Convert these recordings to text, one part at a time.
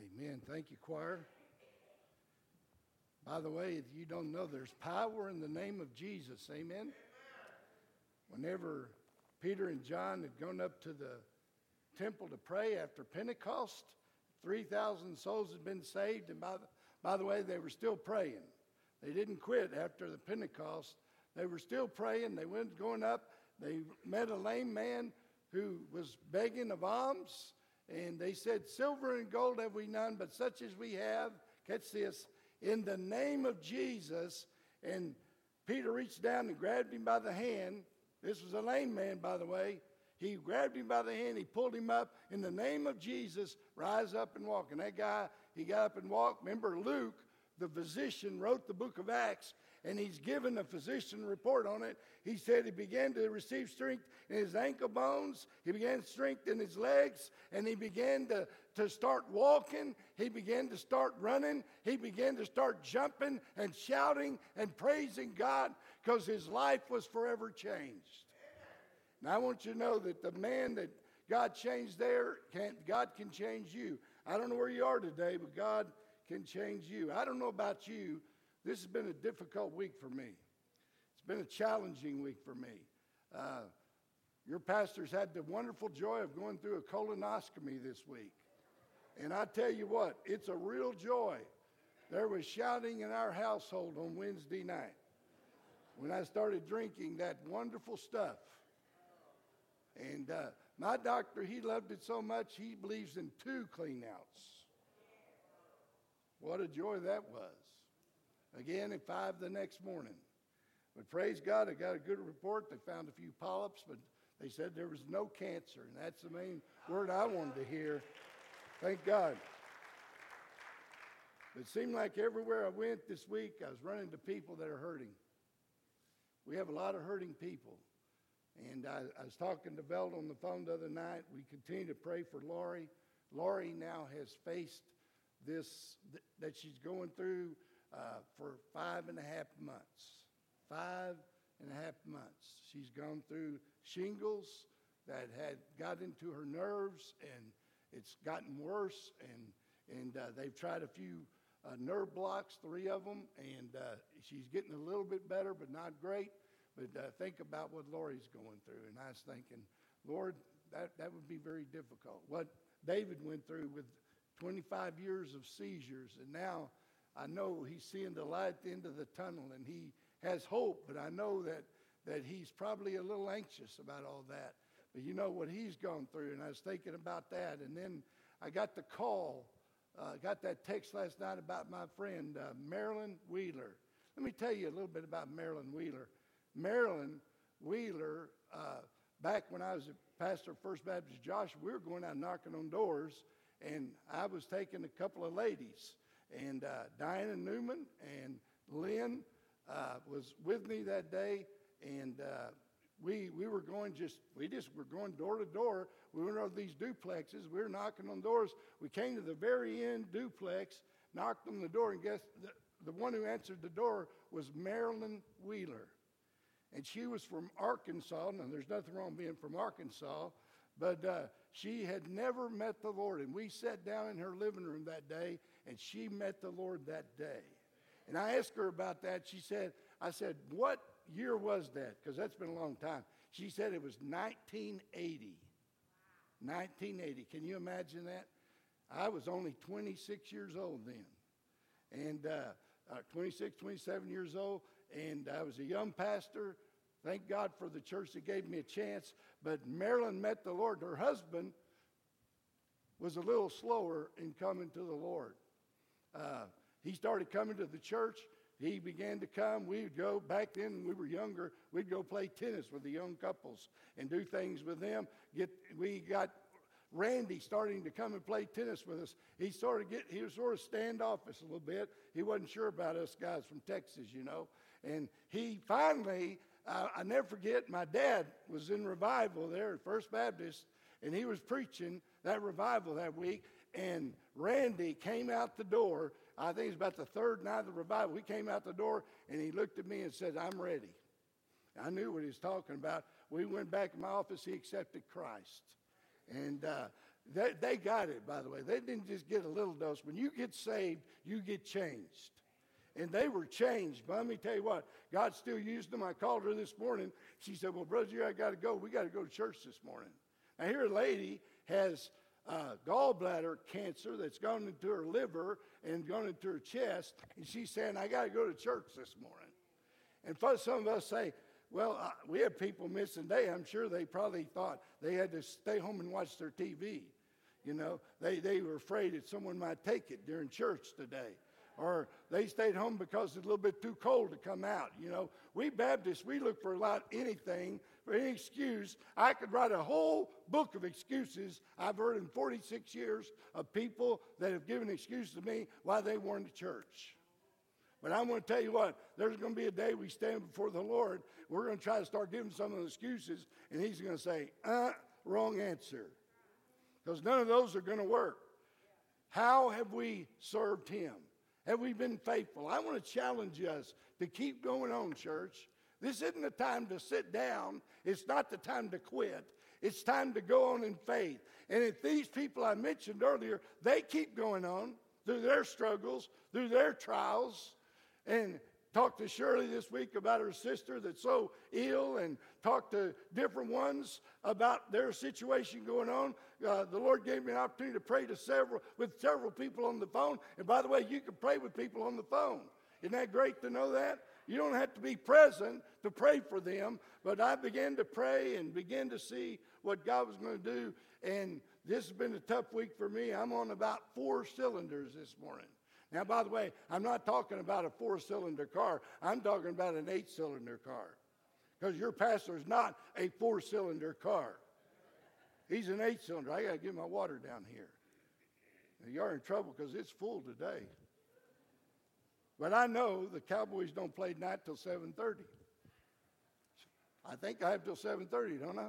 Amen. Thank you, choir. By the way, if you don't know, there's power in the name of Jesus. Amen. Whenever Peter and John had gone up to the temple to pray after Pentecost, 3,000 souls had been saved. And by the way, they were still praying. They didn't quit after the Pentecost. They were still praying. They went going up. They met a lame man who was begging of alms. And they said, "Silver and gold have we none, but such as we have," catch this, "in the name of Jesus." And Peter reached down and grabbed him by the hand. This was a lame man, by the way. He grabbed him by the hand. He pulled him up. "In the name of Jesus, rise up and walk." And that guy, he got up and walked. Remember, Luke, the physician, wrote the book of Acts, and he's given a physician report on it. He said he began to receive strength in his ankle bones. He began strength in his legs, and he began to start walking. He began to start running. He began to start jumping and shouting and praising God because his life was forever changed. Now, I want you to know that the man that God changed there, God can change you. I don't know where you are today, but God can change you. I don't know about you. This has been a difficult week for me. It's been a challenging week for me. Your pastor's had the wonderful joy of going through a colonoscopy this week. And I tell you what, it's a real joy. There was shouting in our household on Wednesday night when I started drinking that wonderful stuff. And my doctor, he loved it so much, he believes in 2 clean-outs. What a joy that was. Again, at 5 the next morning. But praise God, I got a good report. They found a few polyps, but they said there was no cancer. And that's the main word I wanted to hear. Thank God. It seemed like everywhere I went this week, I was running into people that are hurting. We have a lot of hurting people. And I was talking to Belt on the phone the other night. We continue to pray for Lori. Lori now has faced this, that she's going through for 5.5 months. 5.5 months. She's gone through shingles that had got into her nerves, and it's gotten worse. And they've tried a few nerve blocks, 3 of them, and she's getting a little bit better, but not great. But think about what Lori's going through. And I was thinking, Lord, that would be very difficult. What David went through with 25 years of seizures, and now I know he's seeing the light at the end of the tunnel, and he has hope, but I know that he's probably a little anxious about all that. But you know what he's gone through, and I was thinking about that. And then I got the call, got that text last night about my friend, Marilyn Wheeler. Let me tell you a little bit about Marilyn Wheeler. Marilyn Wheeler, back when I was a pastor of First Baptist Joshua, we were going out knocking on doors, and I was taking a couple of ladies. And Diana Newman and Lynn was with me that day, and we were going we were going door to door. We went over these duplexes. We were knocking on doors. We came to the very end duplex, knocked on the door, and guess the one who answered the door was Marilyn Wheeler. And she was from Arkansas. Now, there's nothing wrong being from Arkansas, but she had never met the Lord. And we sat down in her living room that day, and she met the Lord that day. And I asked her about that. I said, "What year was that?" Because that's been a long time. She said it was 1980. 1980. Can you imagine that? I was only 26 years old then. And 26, 27 years old. And I was a young pastor. Thank God for the church that gave me a chance. But Marilyn met the Lord. Her husband was a little slower in coming to the Lord. He started coming to the church. He began to come. We would go, back then when we were younger, we'd go play tennis with the young couples and do things with them. We got Randy starting to come and play tennis with us. He was sort of standoffish a little bit. He wasn't sure about us guys from Texas, you know. And he finally, I never forget, my dad was in revival there at First Baptist, and he was preaching that revival that week. And Randy came out the door. I think it was about the 3rd night of the revival. He came out the door, and he looked at me and said, "I'm ready." I knew what he was talking about. We went back in my office. He accepted Christ. And They got it, by the way. They didn't just get a little dose. When you get saved, you get changed. And they were changed. But let me tell you what, God still used them. I called her this morning. She said, well, Brother Jerry, I got to go. We got to go to church this morning. Now, here a lady has gallbladder cancer that's gone into her liver and gone into her chest. And she's saying, I got to go to church this morning. And some of us say, well, we have people missing day. I'm sure they probably thought they had to stay home and watch their TV. You know, they were afraid that someone might take it during church today. Or they stayed home because it's a little bit too cold to come out. You know, we Baptists, we look for anything, for any excuse. I could write a whole book of excuses I've heard in 46 years of people that have given excuses to me why they weren't at church. But I'm going to tell you what, there's going to be a day we stand before the Lord. We're going to try to start giving some of the excuses, and he's going to say, wrong answer. Because none of those are going to work. How have we served him? Have we been faithful? I want to challenge us to keep going on, church. This isn't the time to sit down. It's not the time to quit. It's time to go on in faith. And if these people I mentioned earlier, they keep going on through their struggles, through their trials, and talked to Shirley this week about her sister that's so ill, and talked to different ones about their situation going on. The Lord gave me an opportunity to pray with several people on the phone. And by the way, you can pray with people on the phone. Isn't that great to know that? You don't have to be present to pray for them. But I began to pray and began to see what God was going to do. And this has been a tough week for me. I'm on about 4 cylinders this morning. Now, by the way, I'm not talking about a 4-cylinder car. I'm talking about an 8-cylinder car. Because your pastor is not a 4-cylinder car. He's an 8-cylinder. I got to get my water down here. Now, you are in trouble because it's full today. But I know the Cowboys don't play tonight till 7:30. I think I have till 7:30, don't I?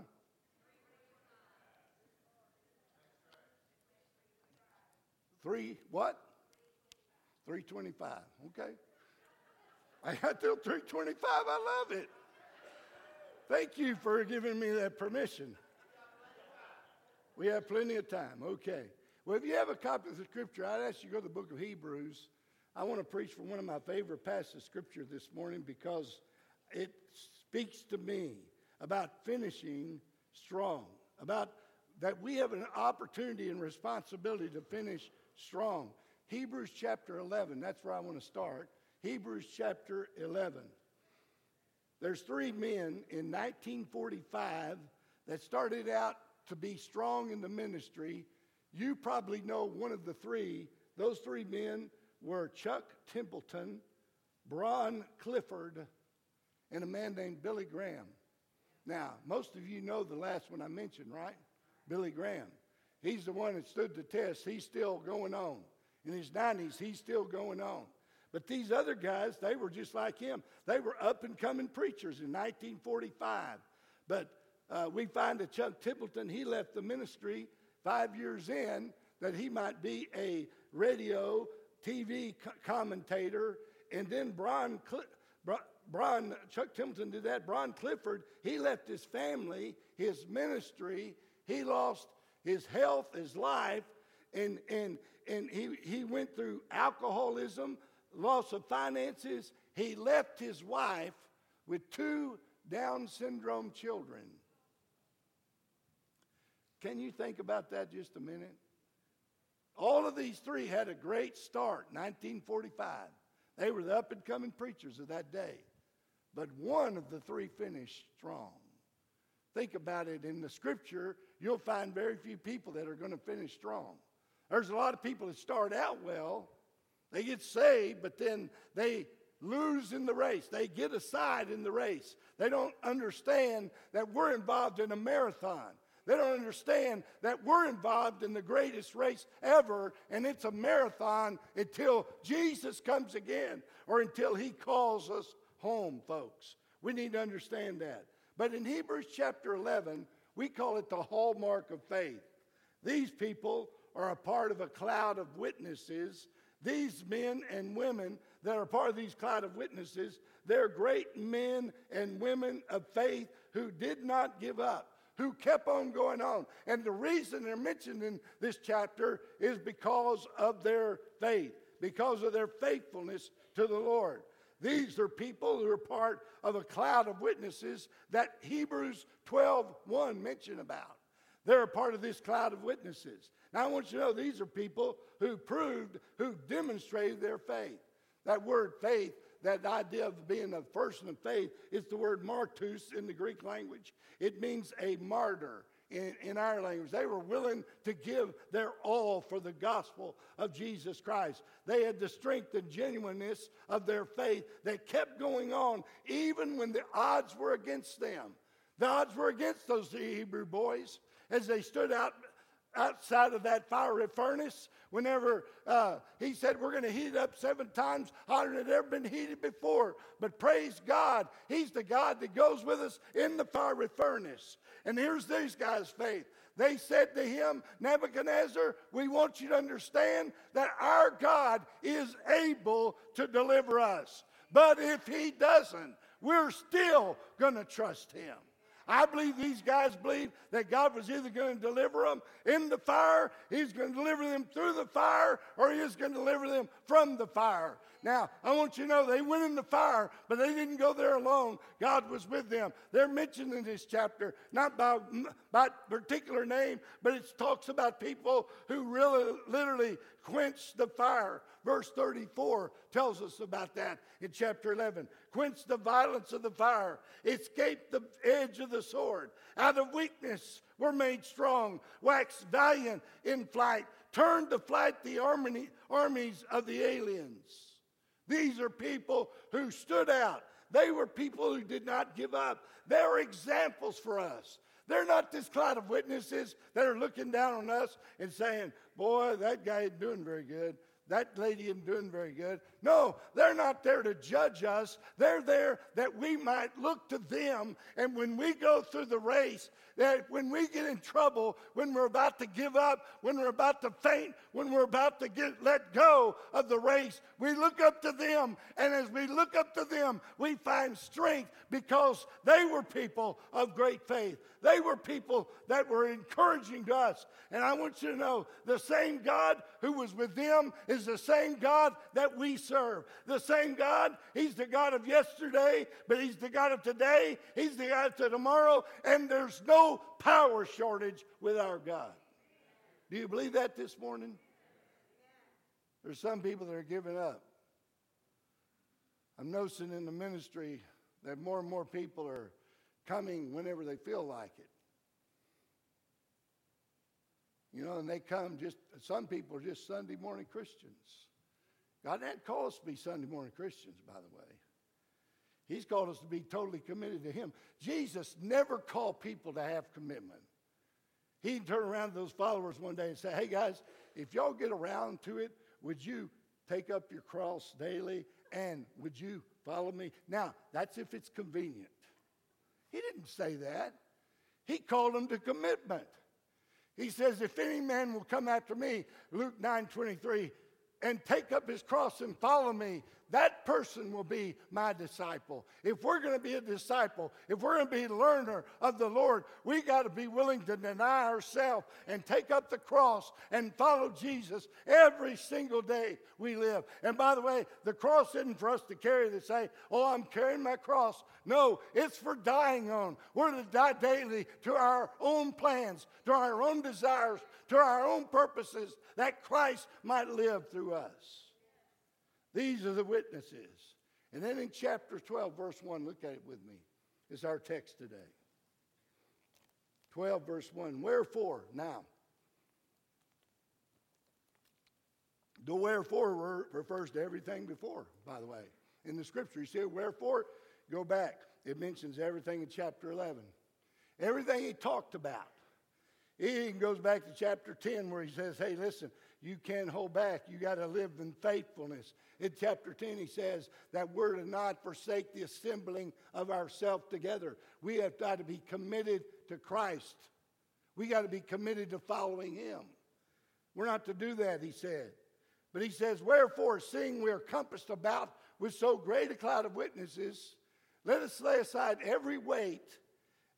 What? 3:25. Okay. I got till 3:25. I love it. Thank you for giving me that permission. We have plenty of time. Okay. Well, if you have a copy of the scripture, I'd ask you to go to the book of Hebrews. I want to preach from one of my favorite passages of scripture this morning because it speaks to me about finishing strong, about that we have an opportunity and responsibility to finish strong. Hebrews chapter 11, that's where I want to start. Hebrews chapter 11. There's 3 men in 1945 that started out to be strong in the ministry. You probably know one of the 3. Those 3 men were Chuck Templeton, Bron Clifford, and a man named Billy Graham. Now, most of you know the last one I mentioned, right? Billy Graham. He's the one that stood the test. He's still going on. In his 90s, he's still going on. But these other guys, they were just like him. They were up-and-coming preachers in 1945. But we find that Chuck Templeton, he left the ministry 5 years in that he might be a radio, TV commentator. And then Chuck Templeton did that. Bron Clifford, he left his family, his ministry. He lost his health, his life, and he went through alcoholism, loss of finances. He left his wife with 2 Down syndrome children. Can you think about that just a minute? All of these 3 had a great start, 1945. They were the up-and-coming preachers of that day. But one of the 3 finished strong. Think about it. In the scripture, you'll find very few people that are going to finish strong. There's a lot of people that start out well. They get saved, but then they lose in the race. They get aside in the race. They don't understand that we're involved in a marathon. They don't understand that we're involved in the greatest race ever, and it's a marathon until Jesus comes again or until he calls us home, folks. We need to understand that. But in Hebrews chapter 11, we call it the hallmark of faith. These people are a part of a cloud of witnesses. These men and women that are part of these cloud of witnesses, they're great men and women of faith who did not give up, who kept on going on. And the reason they're mentioned in this chapter is because of their faith, because of their faithfulness to the Lord. These are people who are part of a cloud of witnesses that Hebrews 12:1 mention about. They're a part of this cloud of witnesses. Now I want you to know these are people who demonstrated their faith. That word faith, that idea of being a person of faith, is the word martus in the Greek language. It means a martyr in our language. They were willing to give their all for the gospel of Jesus Christ. They had the strength and genuineness of their faith that kept going on even when the odds were against them. The odds were against those Hebrew boys as they stood outside of that fiery furnace. Whenever he said, we're going to heat it up 7 times hotter than it ever been heated before. But praise God, he's the God that goes with us in the fiery furnace. And here's these guys' faith. They said to him, Nebuchadnezzar, we want you to understand that our God is able to deliver us. But if he doesn't, we're still going to trust him. I believe these guys believe that God was either going to deliver them in the fire, he's going to deliver them through the fire, or he is going to deliver them from the fire. Now, I want you to know they went in the fire, but they didn't go there alone. God was with them. They're mentioned in this chapter, not by particular name, but it talks about people who really literally quenched the fire. Verse 34 tells us about that in chapter 11. Quench the violence of the fire. Escape the edge of the sword. Out of weakness were made strong. Waxed valiant in flight. Turned to flight the armies of the aliens. These are people who stood out. They were people who did not give up. They're examples for us. They're not this cloud of witnesses that are looking down on us and saying, boy, that guy isn't doing very good. That lady isn't doing very good. No, they're not there to judge us. They're there that we might look to them. And when we go through the race, that when we get in trouble, when we're about to give up, when we're about to faint, when we're about to let go of the race, we look up to them. And as we look up to them, we find strength because they were people of great faith. They were people that were encouraging to us. And I want you to know the same God who was with them is the same God that we serve. The same God, he's the God of yesterday, but he's the God of today. He's the God of tomorrow. And there's no power shortage with our God. Do you believe that this morning? There's some people that are giving up. I'm noticing in the ministry that more and more people are coming whenever they feel like it. You know, and they come some people are just Sunday morning Christians. God didn't call us to be Sunday morning Christians, by the way. He's called us to be totally committed to him. Jesus never called people to have commitment. He'd turn around to those followers one day and say, hey guys, if y'all get around to it, would you take up your cross daily and would you follow me? Now, that's if it's convenient. He didn't say that. He called them to commitment. He says, if any man will come after me, Luke 9:23, and take up his cross and follow me, that person will be my disciple. If we're going to be a disciple, if we're going to be a learner of the Lord, we got to be willing to deny ourselves and take up the cross and follow Jesus every single day we live. And by the way, the cross isn't for us to carry to say, oh, I'm carrying my cross. No, it's for dying on. We're to die daily to our own plans, to our own desires, to our own purposes, that Christ might live through us. These are the witnesses. And then in chapter 12, verse 1, look at it with me. It's our text today. 12, verse 1. Wherefore, now. The wherefore refers to everything before, by the way. In the scripture, you see wherefore, go back. It mentions everything in chapter 11. Everything he talked about. He even goes back to chapter 10 where he says, hey, listen, you can't hold back. You got to live in faithfulness. In chapter 10, he says that we're to not forsake the assembling of ourselves together. We have got to be committed to Christ. We got to be committed to following him. We're not to do that, he said. But he says, wherefore, seeing we are compassed about with so great a cloud of witnesses, let us lay aside every weight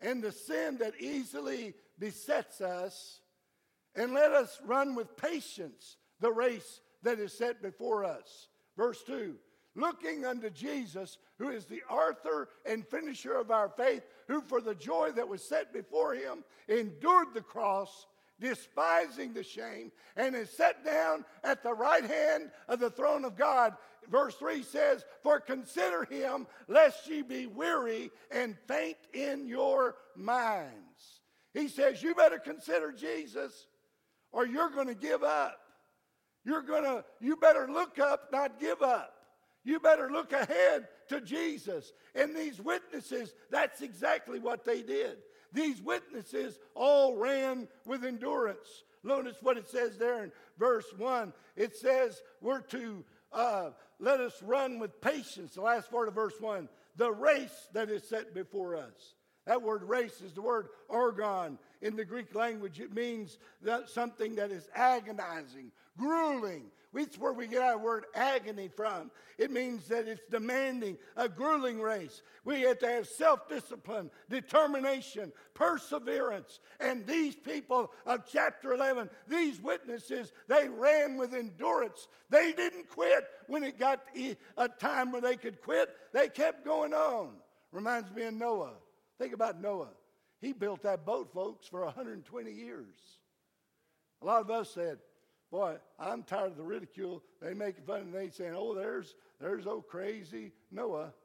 and the sin that easily besets us, and let us run with patience the race that is set before us. Verse 2, looking unto Jesus, who is the author and finisher of our faith, who for the joy that was set before him endured the cross, despising the shame, and is set down at the right hand of the throne of God. Verse 3 says, for consider him, lest ye be weary and faint in your minds. He says, you better consider Jesus, or you're going to give up. You better look up, not give up. You better look ahead to Jesus. And these witnesses, that's exactly what they did. These witnesses all ran with endurance. Notice what it says there in verse 1. It says we're to let us run with patience. The last part of verse 1. The race that is set before us. That word race is the word orgon. In the Greek language, it means that something that is agonizing, grueling. It's where we get our word agony from. It means that it's demanding, a grueling race. We have to have self-discipline, determination, perseverance. And these people of chapter 11, these witnesses, they ran with endurance. They didn't quit when it got a time where they could quit. They kept going on. Reminds me of Noah. Think about Noah. He built that boat, folks, for 120 years. A lot of us said, boy, I'm tired of the ridicule. They make fun and they saying, oh, there's old crazy Noah.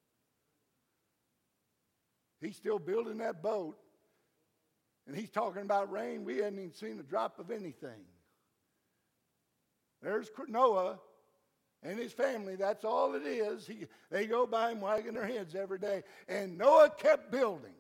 He's still building that boat. And he's talking about rain. We hadn't even seen a drop of anything. There's Noah and his family. That's all it is. They go by him wagging their heads every day. And Noah kept building.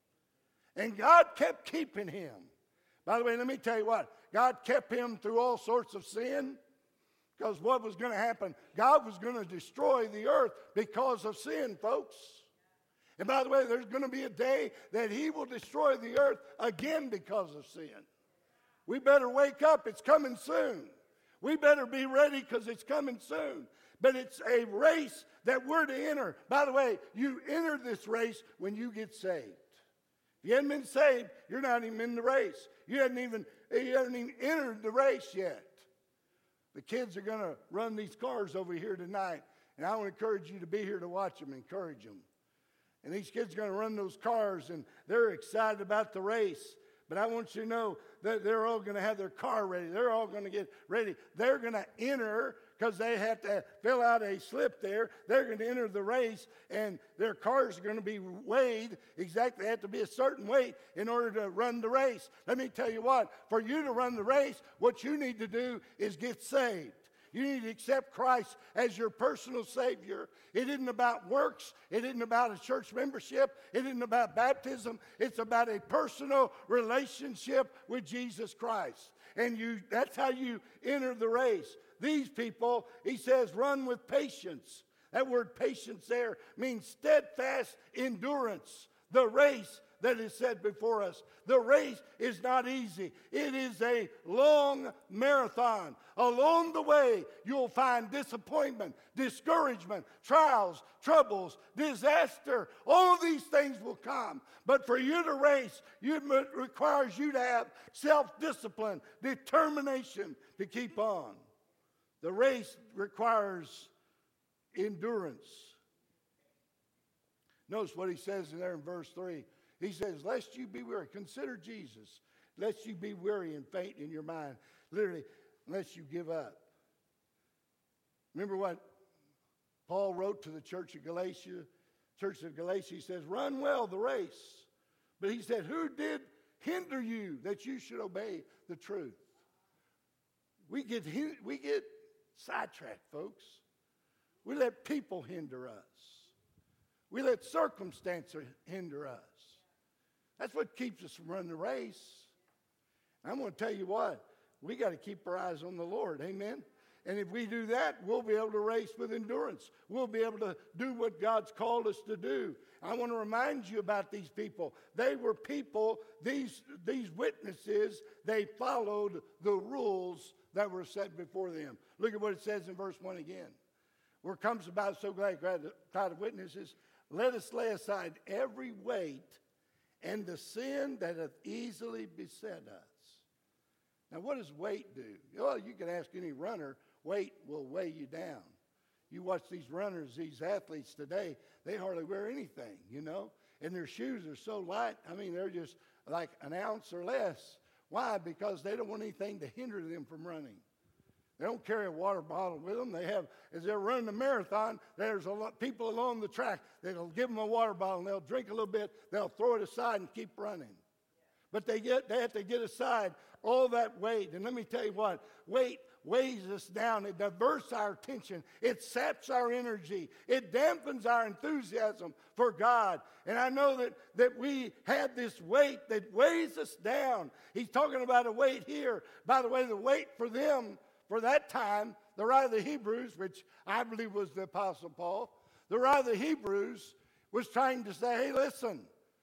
And God kept keeping him. By the way, let me tell you what. God kept him through all sorts of sin. Because what was going to happen? God was going to destroy the earth because of sin, folks. And by the way, there's going to be a day that he will destroy the earth again because of sin. We better wake up. It's coming soon. We better be ready because it's coming soon. But it's a race that we're to enter. By the way, you enter this race when you get saved. If you haven't been saved, you're not even in the race. You haven't even entered the race yet. The kids are going to run these cars over here tonight. And I want to encourage you to be here to watch them, encourage them. And these kids are going to run those cars, and they're excited about the race. But I want you to know that they're all going to have their car ready. They're all going to get ready. They're going to enter because they have to fill out a slip there. They're going to enter the race, and their cars are going to be weighed. Exactly, they have to be a certain weight in order to run the race. Let me tell you what, for you to run the race, what you need to do is get saved. You need to accept Christ as your personal Savior. It isn't about works. It isn't about a church membership. It isn't about baptism. It's about a personal relationship with Jesus Christ. And that's how you enter the race. These people, he says, run with patience. That word patience there means steadfast endurance. The race that is set before us. The race is not easy. It is a long marathon. Along the way, you'll find disappointment, discouragement, trials, troubles, disaster. All these things will come. But for you to race, it requires you to have self-discipline, determination to keep on. The race requires endurance. Notice what he says there in verse 3. He says, lest you be weary. Consider Jesus. Lest you be weary and faint in your mind. Literally, unless you give up. Remember what Paul wrote to the church of Galatia? Church of Galatia, he says, run well the race. But he said, who did hinder you that you should obey the truth? We get sidetracked, folks. We let people hinder us. We let circumstances hinder us. That's what keeps us from running the race. I'm going to tell you what, we got to keep our eyes on the Lord, amen? And if we do that, we'll be able to race with endurance. We'll be able to do what God's called us to do. I want to remind you about these people. They were people, these witnesses, they followed the rules that were set before them. Look at what it says in verse 1 again. Where it comes about so glad of witnesses, let us lay aside every weight and the sin that hath easily beset us. Now, what does weight do? Well, you can ask any runner, weight will weigh you down. You watch these runners, these athletes today, they hardly wear anything, you know, and their shoes are so light. I mean, they're just like an ounce or less. Why? Because they don't want anything to hinder them from running. They don't carry a water bottle with them. They have, as they're running a marathon, there's a lot people along the track that'll give them a water bottle and they'll drink a little bit, they'll throw it aside and keep running. But they have to get aside all that weight. And let me tell you what, weight weighs us down. It diverts our attention. It saps our energy. It dampens our enthusiasm for God. And I know that we have this weight that weighs us down. He's talking about a weight here. By the way, the weight for them, for that time, the writer of the Hebrews, which I believe was the Apostle Paul, the writer of the Hebrews was trying to say, hey, listen,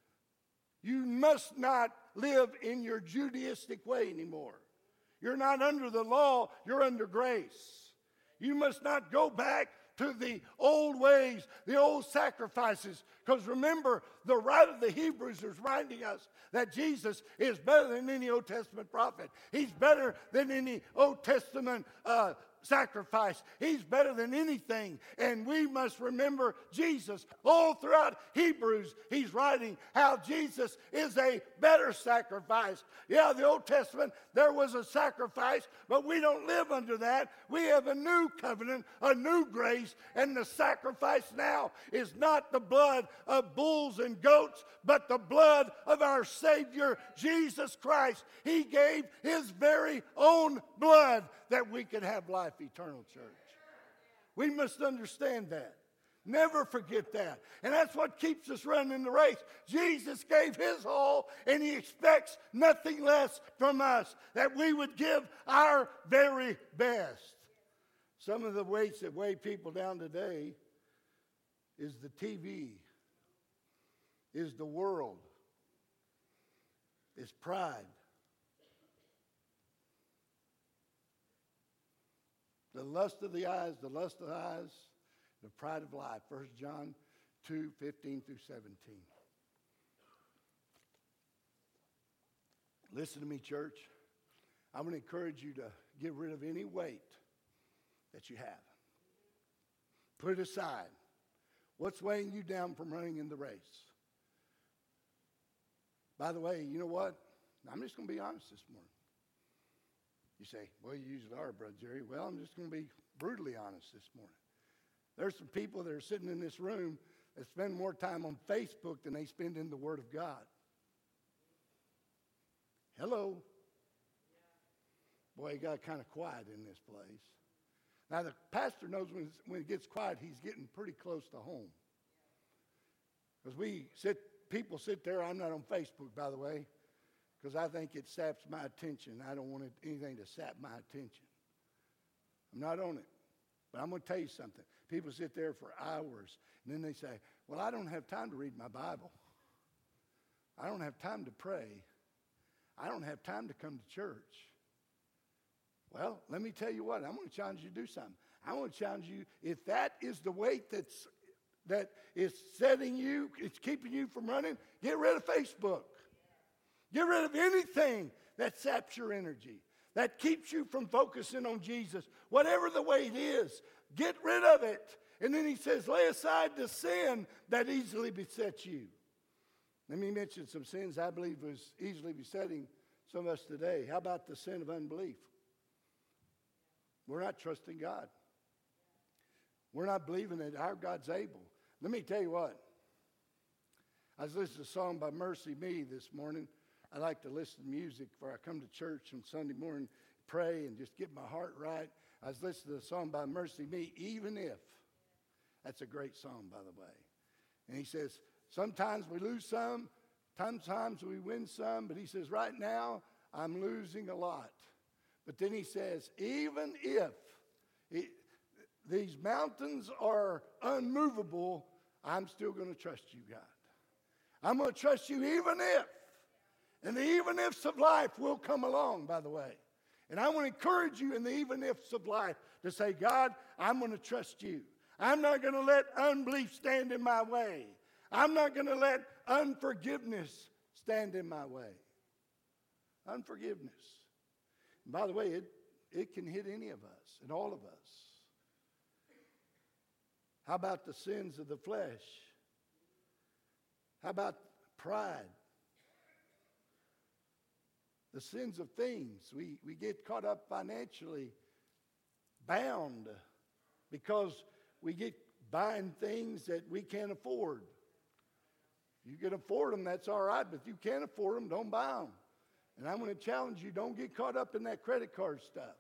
you must not live in your Judaistic way anymore. You're not under the law, you're under grace. You must not go back to the old ways, the old sacrifices. Because remember, the writer of the Hebrews is reminding us that Jesus is better than any Old Testament prophet. He's better than any Old Testament sacrifice. He's better than anything. And we must remember Jesus. All throughout Hebrews, he's writing how Jesus is a better sacrifice. Yeah, the Old Testament, there was a sacrifice, but we don't live under that. We have a new covenant, a new grace, and the sacrifice now is not the blood of bulls and goats, but the blood of our Savior, Jesus Christ. He gave his very own blood that we could have life eternal, church. We must understand that. Never forget that. And that's what keeps us running the race. Jesus gave his all, and he expects nothing less from us, that we would give our very best. Some of the weights that weigh people down today is the TV, is the world, is pride. The lust of the eyes, the pride of life. 1 John 2:15 through 17. Listen to me, church. I'm going to encourage you to get rid of any weight that you have. Put it aside. What's weighing you down from running in the race? By the way, you know what? I'm just going to be honest this morning. You say, well, you usually are, Brother Jerry. Well, I'm just going to be brutally honest this morning. There's some people that are sitting in this room that spend more time on Facebook than they spend in the Word of God. Hello. Boy, it got kind of quiet in this place. Now, the pastor knows when it gets quiet, he's getting pretty close to home. Because people sit there. I'm not on Facebook, by the way, because I think it saps my attention. I don't want anything to sap my attention. I'm not on it. But I'm going to tell you something. People sit there for hours, and then they say, well, I don't have time to read my Bible. I don't have time to pray. I don't have time to come to church. Well, let me tell you what. I'm going to challenge you to do something. I want to challenge you, if that is the weight that is setting you, it's keeping you from running, get rid of Facebook. Get rid of anything that saps your energy, that keeps you from focusing on Jesus. Whatever the weight is, get rid of it. And then he says, lay aside the sin that easily besets you. Let me mention some sins I believe was easily besetting some of us today. How about the sin of unbelief? We're not trusting God. We're not believing that our God's able. Let me tell you what. I was listening to a song by Mercy Me this morning. I like to listen to music before I come to church on Sunday morning, pray, and just get my heart right. I was listening to a song by Mercy Me, Even If. That's a great song, by the way. And he says, sometimes we lose some, sometimes we win some, but he says, right now, I'm losing a lot. But then he says, even if these mountains are unmovable, I'm still going to trust you, God. I'm going to trust you even if. And the even ifs of life will come along, by the way. And I want to encourage you in the even ifs of life to say, God, I'm going to trust you. I'm not going to let unbelief stand in my way. I'm not going to let unforgiveness stand in my way? Unforgiveness. And by the way, it can hit any of us and all of us. How about the sins of the flesh? How about pride? The sins of things. We get caught up financially bound because we get buying things that we can't afford. If you can afford them, that's all right. But if you can't afford them, don't buy them. And I'm going to challenge you, don't get caught up in that credit card stuff.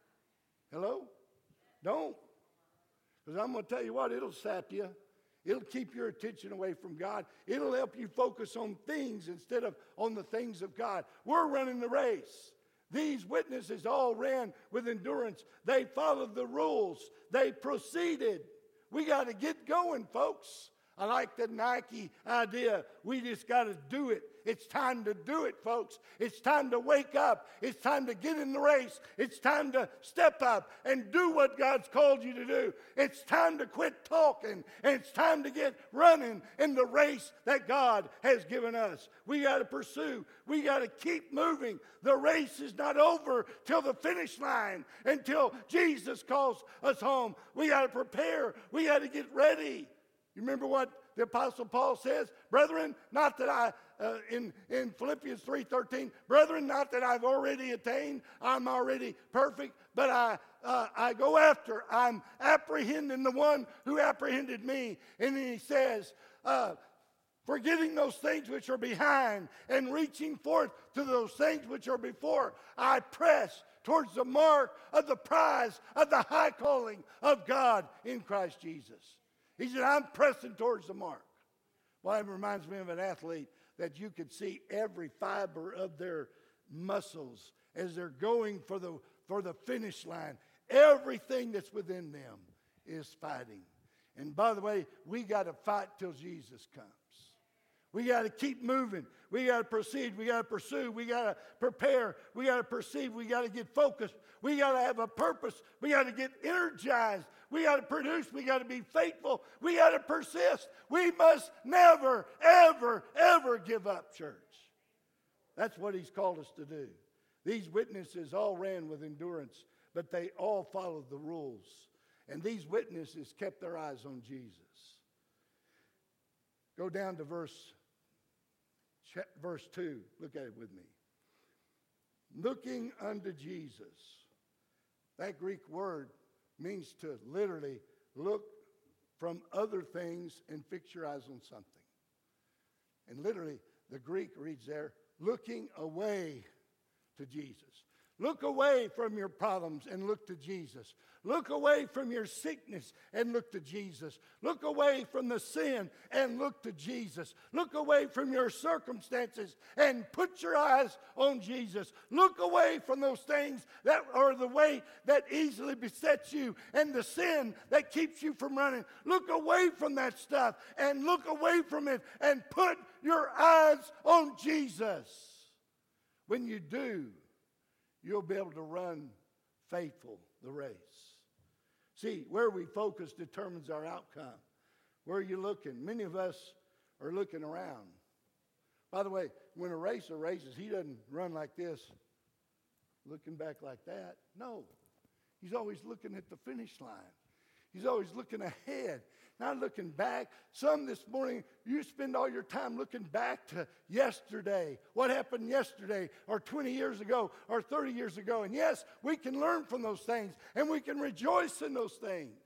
Hello? Don't. Because I'm going to tell you what, it'll sap you. It'll keep your attention away from God. It'll help you focus on things instead of on the things of God. We're running the race. These witnesses all ran with endurance. They followed the rules. They proceeded. We got to get going, folks. I like the Nike idea. We just got to do it. It's time to do it, folks. It's time to wake up. It's time to get in the race. It's time to step up and do what God's called you to do. It's time to quit talking, and it's time to get running in the race that God has given us. We got to pursue. We got to keep moving. The race is not over till the finish line, until Jesus calls us home. We got to prepare. We got to get ready. You remember what the Apostle Paul says? Brethren, not that I, in Philippians 3:13, brethren, not that I've already attained, I'm already perfect, but I go after, I'm apprehending the one who apprehended me. And then he says, forgetting those things which are behind and reaching forth to those things which are before, I press towards the mark of the prize of the high calling of God in Christ Jesus. He said, I'm pressing towards the mark. Well, it reminds me of an athlete that you could see every fiber of their muscles as they're going for the finish line. Everything that's within them is fighting. And by the way, we got to fight till Jesus comes. We got to keep moving. We got to proceed. We got to pursue. We got to prepare. We got to perceive. We got to get focused. We got to have a purpose. We got to get energized. We got to produce. We got to be faithful. We got to persist. We must never, ever, ever give up, church. That's what he's called us to do. These witnesses all ran with endurance, but they all followed the rules. And these witnesses kept their eyes on Jesus. Go down to verse 2. Look at it with me. Looking unto Jesus. That Greek word means to literally look from other things and fix your eyes on something. And literally, the Greek reads there, looking away to Jesus. Look away from your problems and look to Jesus. Look away from your sickness and look to Jesus. Look away from the sin and look to Jesus. Look away from your circumstances and put your eyes on Jesus. Look away from those things that are the weight that easily besets you and the sin that keeps you from running. Look away from that stuff and look away from it and put your eyes on Jesus. When you do, you'll be able to run faithful the race. See, where we focus determines our outcome. Where are you looking? Many of us are looking around. By the way, when a racer races, he doesn't run like this, looking back like that. No. He's always looking at the finish line. He's always looking ahead, not looking back. Some this morning, you spend all your time looking back to yesterday. What happened yesterday, or 20 years ago, or 30 years ago. And yes, we can learn from those things, and we can rejoice in those things.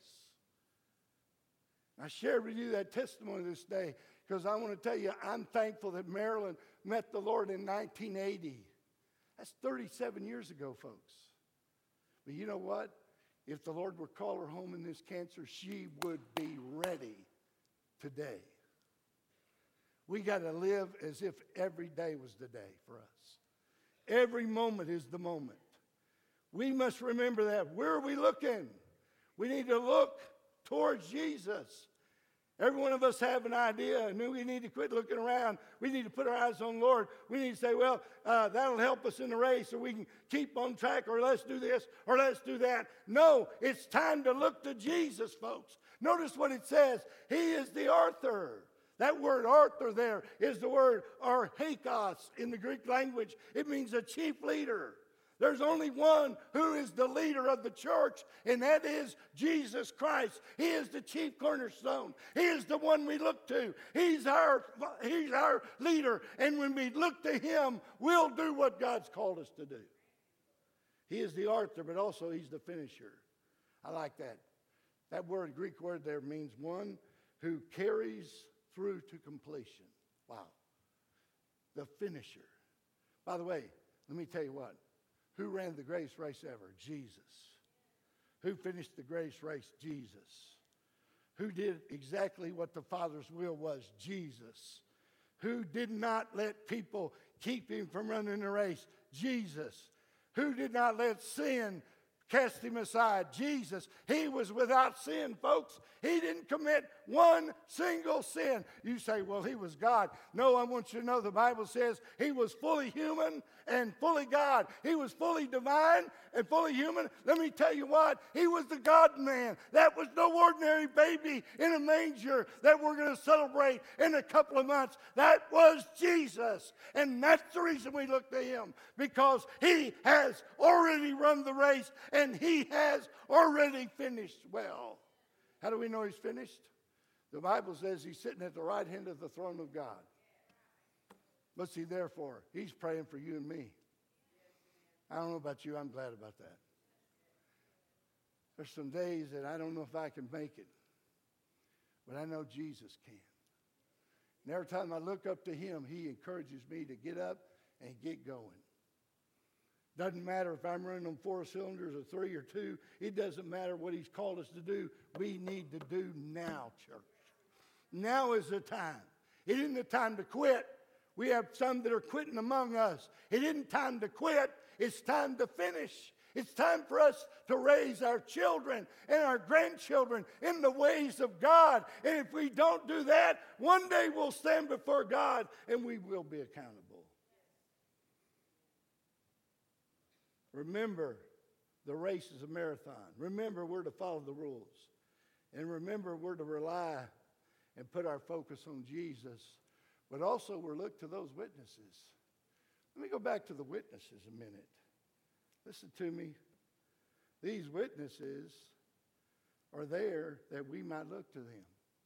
I shared with you that testimony this day because I want to tell you, I'm thankful that Marilyn met the Lord in 1980. That's 37 years ago, folks. But you know what? If the Lord would call her home in this cancer, she would be ready today. We got to live as if every day was the day for us. Every moment is the moment. We must remember that. Where are we looking? We need to look towards Jesus. Every one of us have an idea, and we need to quit looking around. We need to put our eyes on the Lord. We need to say, well, that'll help us in the race, or we can keep on track, or let's do this, or let's do that. No, it's time to look to Jesus, folks. Notice what it says. He is the author. That word author there is the word archekos in the Greek language. It means a chief leader. There's only one who is the leader of the church, and that is Jesus Christ. He is the chief cornerstone. He is the one we look to. He's our leader, and when we look to him, we'll do what God's called us to do. He is the author, but also he's the finisher. I like that. That word, Greek word there, means one who carries through to completion. Wow. The finisher. By the way, let me tell you what. Who ran the greatest race ever? Jesus. Who finished the greatest race? Jesus. Who did exactly what the Father's will was? Jesus. Who did not let people keep him from running the race? Jesus. Who did not let sin cast him aside? Jesus. He was without sin, folks. He didn't commit one single sin. You say, well, he was God. No, I want you to know the Bible says he was fully human and fully God. He was fully divine and fully human. Let me tell you what, he was the God-man. That was no ordinary baby in a manger that we're going to celebrate in a couple of months. That was Jesus. And that's the reason we look to him, because he has already run the race and he has already finished well. How do we know he's finished? The Bible says he's sitting at the right hand of the throne of God. What's he there for? He's praying for you and me. I don't know about you. I'm glad about that. There's some days that I don't know if I can make it, but I know Jesus can. And every time I look up to him, he encourages me to get up and get going. Doesn't matter if I'm running on 4 cylinders or 3 or 2. It doesn't matter what he's called us to do. We need to do now, church. Now is the time. It isn't the time to quit. We have some that are quitting among us. It isn't time to quit. It's time to finish. It's time for us to raise our children and our grandchildren in the ways of God. And if we don't do that, one day we'll stand before God and we will be accountable. Remember, the race is a marathon. Remember, we're to follow the rules. And remember, we're to rely and put our focus on Jesus. But also, we're look to those witnesses. Let me go back to the witnesses a minute. Listen to me. These witnesses are there that we might look to them.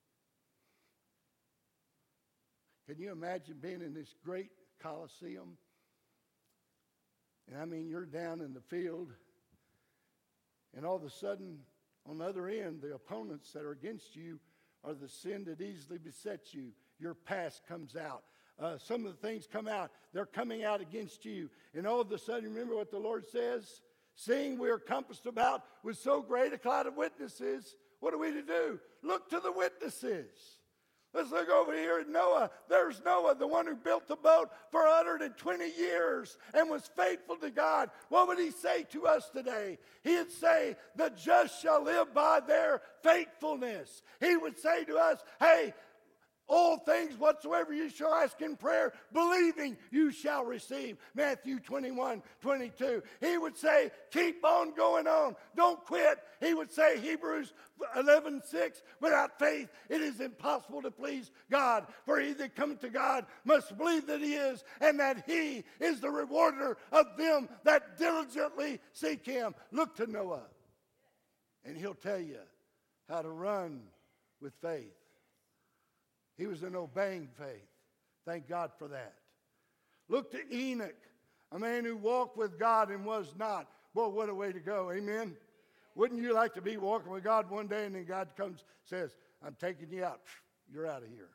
Can you imagine being in this great Colosseum? And I mean, you're down in the field, and all of a sudden, on the other end, the opponents that are against you are the sin that easily besets you. Your past comes out. Some of the things come out. They're coming out against you. And all of a sudden, remember what the Lord says? Seeing we are compassed about with so great a cloud of witnesses, what are we to do? Look to the witnesses. Let's look over here at Noah. There's Noah, the one who built the boat for 120 years and was faithful to God. What would he say to us today? He'd say, the just shall live by their faithfulness. He would say to us, hey, all things whatsoever you shall ask in prayer, believing you shall receive. Matthew 21:22. He would say, keep on going on. Don't quit. He would say, Hebrews 11:6, without faith it is impossible to please God. For he that cometh to God must believe that he is, and that he is the rewarder of them that diligently seek him. Look to Noah, and he'll tell you how to run with faith. He was an obeying faith. Thank God for that. Look to Enoch, a man who walked with God and was not. Boy, what a way to go. Amen. Wouldn't you like to be walking with God one day and then God comes says, I'm taking you out. You're out of here.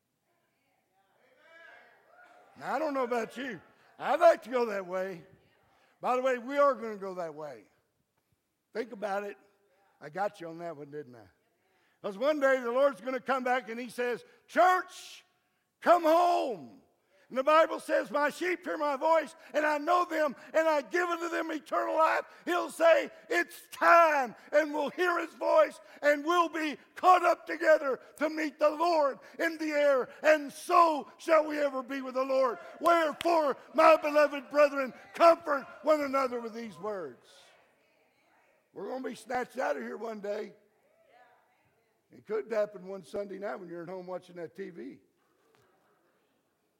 Now, I don't know about you. I'd like to go that way. By the way, we are going to go that way. Think about it. I got you on that one, didn't I? Because one day the Lord's going to come back and he says, church, come home. And the Bible says, my sheep hear my voice, and I know them, and I give unto them eternal life. He'll say, it's time, and we'll hear his voice, and we'll be caught up together to meet the Lord in the air, and so shall we ever be with the Lord. Wherefore, my beloved brethren, comfort one another with these words. We're going to be snatched out of here one day. It could happen one Sunday night when you're at home watching that TV.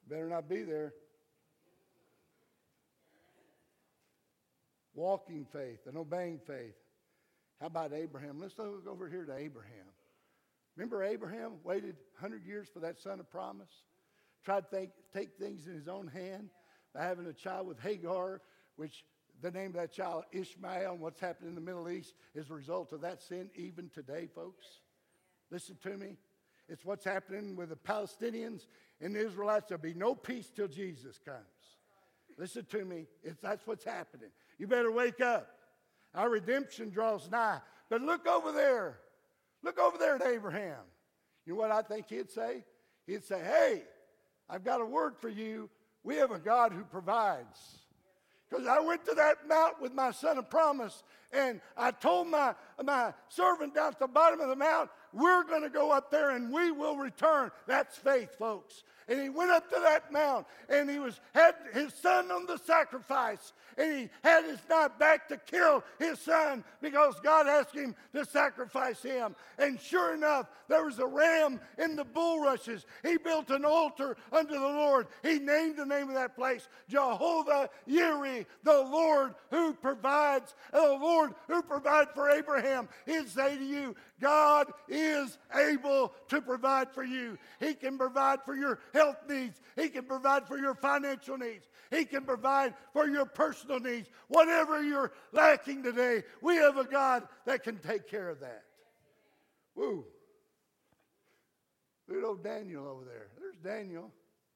Better not be there. Walking faith and obeying faith. How about Abraham? Let's look over here to Abraham. Remember Abraham waited 100 years for that son of promise? Tried to take things in his own hand by having a child with Hagar, which the name of that child, Ishmael, and what's happened in the Middle East is a result of that sin even today, folks. Listen to me. It's what's happening with the Palestinians and the Israelites. There'll be no peace till Jesus comes. Listen to me. That's what's happening. You better wake up. Our redemption draws nigh. But look over there. Look over there at Abraham. You know what I think he'd say? He'd say, hey, I've got a word for you. We have a God who provides. Because I went to that mount with my son of promise, and I told my servant down at the bottom of the mount, we're going to go up there and we will return. That's faith, folks. And he went up to that mount, and he had his son on the sacrifice, and he had his knife back to kill his son because God asked him to sacrifice him. And sure enough, there was a ram in the bulrushes. He built an altar unto the Lord. He named the name of that place Jehovah Yireh, the Lord who provides. The Lord who provided for Abraham. He'd say to you, God is able to provide for you. He can provide for your health needs. He can provide for your financial needs. He can provide for your personal needs. Whatever you're lacking today, we have a God that can take care of that. Woo. Look at old Daniel over there. There's Daniel.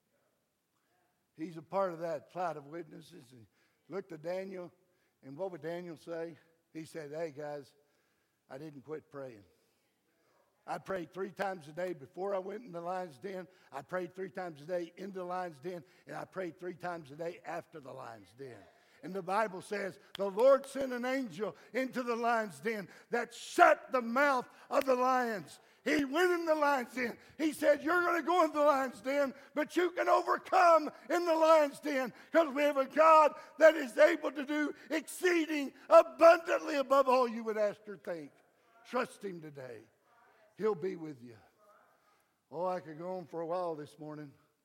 He's a part of that cloud of witnesses. And looked at Daniel, and what would Daniel say? He said, hey, guys, I didn't quit praying. I prayed 3 times a day before I went in the lion's den. I prayed 3 times a day in the lion's den. And I prayed 3 times a day after the lion's den. And the Bible says, the Lord sent an angel into the lion's den that shut the mouth of the lions. He went in the lion's den. He said, you're going to go in the lion's den, but you can overcome in the lion's den because we have a God that is able to do exceeding abundantly above all you would ask or think. Trust him today. He'll be with you. Oh, I could go on for a while this morning.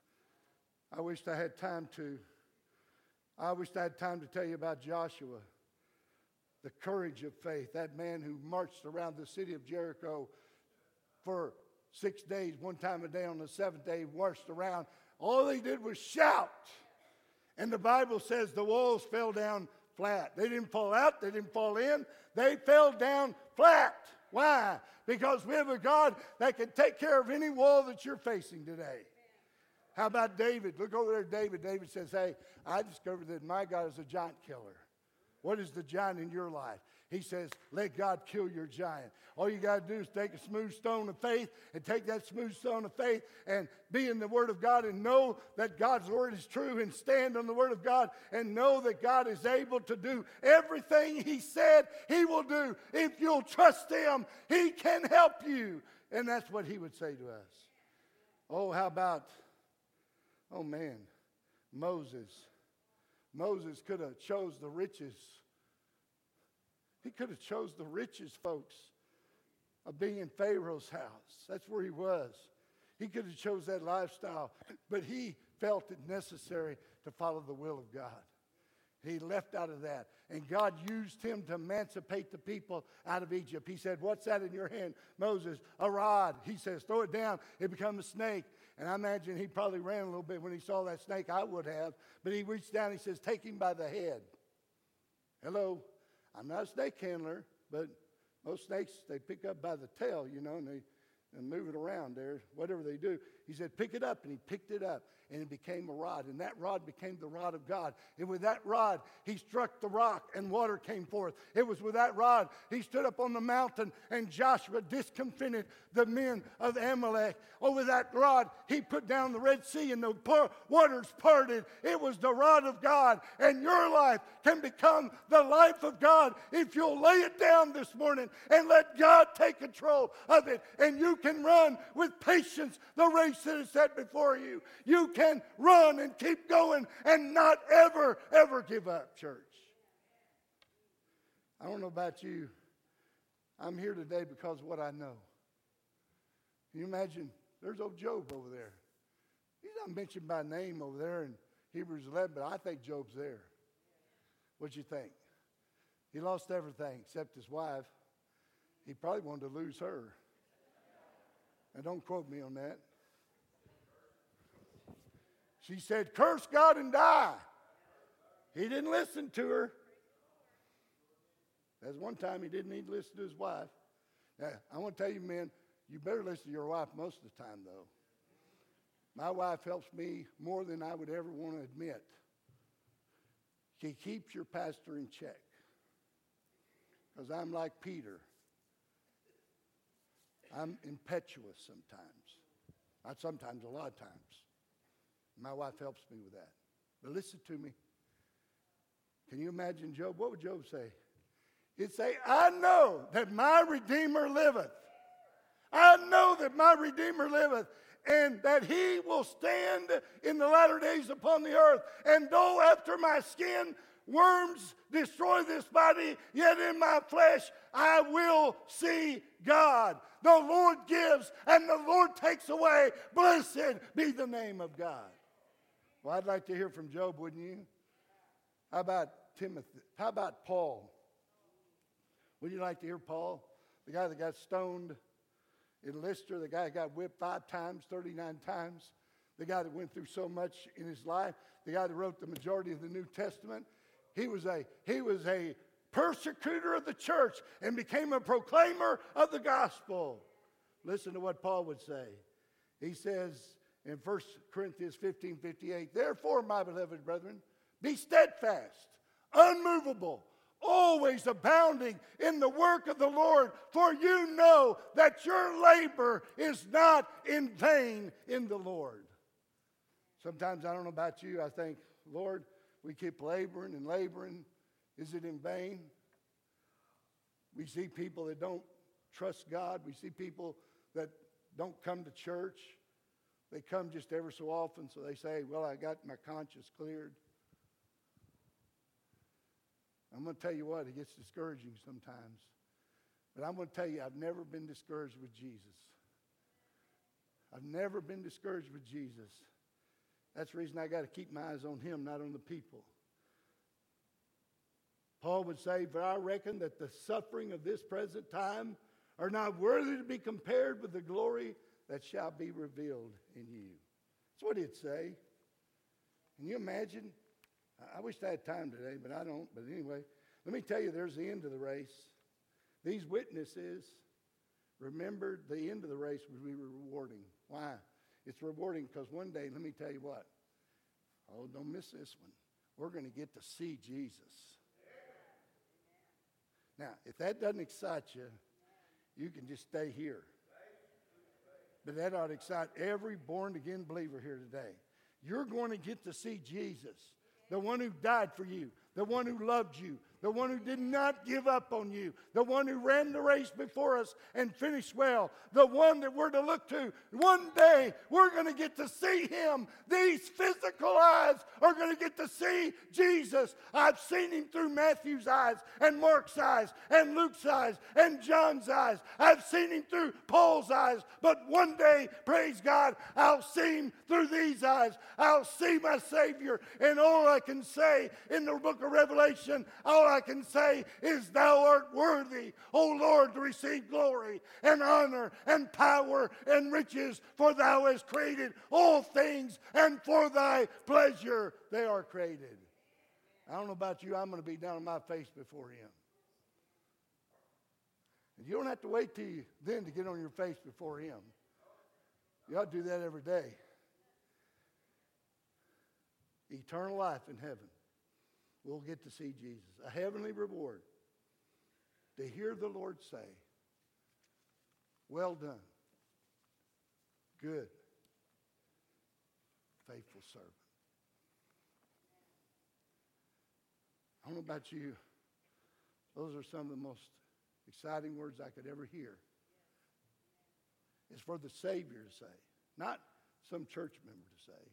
I wished I had time to. I wished I had time to tell you about Joshua, the courage of faith, that man who marched around the city of Jericho for 6 days, one time a day. On the 7th day, he marched around. All they did was shout. And the Bible says the walls fell down flat. They didn't fall out. They didn't fall in. They fell down flat. Why? Because we have a God that can take care of any wall that you're facing today. How about David? Look over there at David. David says, hey, I discovered that my God is a giant killer. What is the giant in your life? He says, let God kill your giant. All you got to do is take a smooth stone of faith and take that smooth stone of faith and be in the Word of God and know that God's Word is true and stand on the Word of God and know that God is able to do everything He said He will do. If you'll trust Him, He can help you. And that's what He would say to us. Oh, how about, oh man, Moses. Moses could have chose the riches. He could have chose the richest folks of being in Pharaoh's house. That's where he was. He could have chose that lifestyle, but he felt it necessary to follow the will of God. He left out of that. And God used him to emancipate the people out of Egypt. He said, what's that in your hand, Moses? A rod. He says, throw it down. It becomes a snake. And I imagine he probably ran a little bit when he saw that snake. I would have. But he reached down. He says, take him by the head. Hello. I'm not a snake handler, but most snakes, they pick up by the tail, you know, and they move it around there, whatever they do. He said, pick it up, and he picked it up, and it became a rod, and that rod became the rod of God. And with that rod, he struck the rock, and water came forth. It was with that rod, he stood up on the mountain, and Joshua discomfited the men of Amalek. Oh, with that rod, he put down the Red Sea, and the waters parted. It was the rod of God, and your life can become the life of God if you'll lay it down this morning and let God take control of it, and you can run with patience the race that is set before you. You can run and keep going and not ever, ever give up, church. I don't know about you. I'm here today because of what I know. Can you imagine? There's old Job over there. He's not mentioned by name over there in Hebrews 11, but I think Job's there. What'd you think? He lost everything except his wife. He probably wanted to lose her. Now, don't quote me on that. She said, curse God and die. He didn't listen to her. There's one time he didn't need to listen to his wife. Now, I want to tell you, men, you better listen to your wife most of the time, though. My wife helps me more than I would ever want to admit. She keeps your pastor in check. Because I'm like Peter. I'm impetuous sometimes. Not sometimes, a lot of times. My wife helps me with that. But listen to me. Can you imagine Job? What would Job say? He'd say, I know that my Redeemer liveth. I know that my Redeemer liveth, and that he will stand in the latter days upon the earth. And though after my skin worms destroy this body, yet in my flesh I will see God. The Lord gives and the Lord takes away. Blessed be the name of God. Well, I'd like to hear from Job, wouldn't you? How about Timothy? How about Paul? Would you like to hear Paul? The guy that got stoned in Lystra, the guy that got whipped 5 times, 39 times, the guy that went through so much in his life, the guy that wrote the majority of the New Testament. He was a persecutor of the church and became a proclaimer of the gospel. Listen to what Paul would say. He says in 1 Corinthians 15:58, therefore, my beloved brethren, be steadfast, unmovable, always abounding in the work of the Lord, for you know that your labor is not in vain in the Lord. Sometimes, I don't know about you, I think, Lord, we keep laboring and laboring. Is it in vain? We see people that don't trust God. We see people that don't come to church. They come just ever so often, so they say, well, I got my conscience cleared. I'm going to tell you what, it gets discouraging sometimes. But I'm going to tell you, I've never been discouraged with Jesus. I've never been discouraged with Jesus. That's the reason I got to keep my eyes on him, not on the people. Paul would say, for I reckon that the suffering of this present time are not worthy to be compared with the glory that shall be revealed in you. That's what he'd say. Can you imagine? I wish I had time today, but I don't. But anyway, let me tell you, there's the end of the race. These witnesses remembered the end of the race would be rewarding. Why? It's rewarding because one day, let me tell you what. Oh, don't miss this one. We're going to get to see Jesus. Now, if that doesn't excite you, you can just stay here. But that ought to excite every born-again believer here today. You're going to get to see Jesus, the one who died for you, the one who loved you, the one who did not give up on you, the one who ran the race before us and finished well, the one that we're to look to. One day, we're going to get to see him. These physical eyes are going to get to see Jesus. I've seen him through Matthew's eyes and Mark's eyes and Luke's eyes and John's eyes. I've seen him through Paul's eyes. But one day, praise God, I'll see him through these eyes. I'll see my Savior. And all I can say in the book of Revelation, all I can say is, thou art worthy, O Lord, to receive glory and honor and power and riches, for thou hast created all things, and for thy pleasure they are created. I don't know about you, I'm going to be down on my face before him. And you don't have to wait till then to get on your face before him. You ought to do that every day. Eternal life in heaven. We'll get to see Jesus. A heavenly reward. To hear the Lord say, well done, good, faithful servant. I don't know about you. Those are some of the most exciting words I could ever hear. It's for the Savior to say, not some church member to say.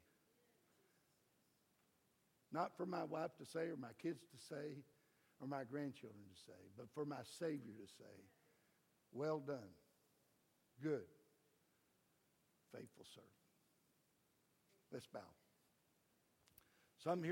Not for my wife to say or my kids to say or my grandchildren to say, but for my Savior to say, well done, good, faithful servant. Let's bow. Some here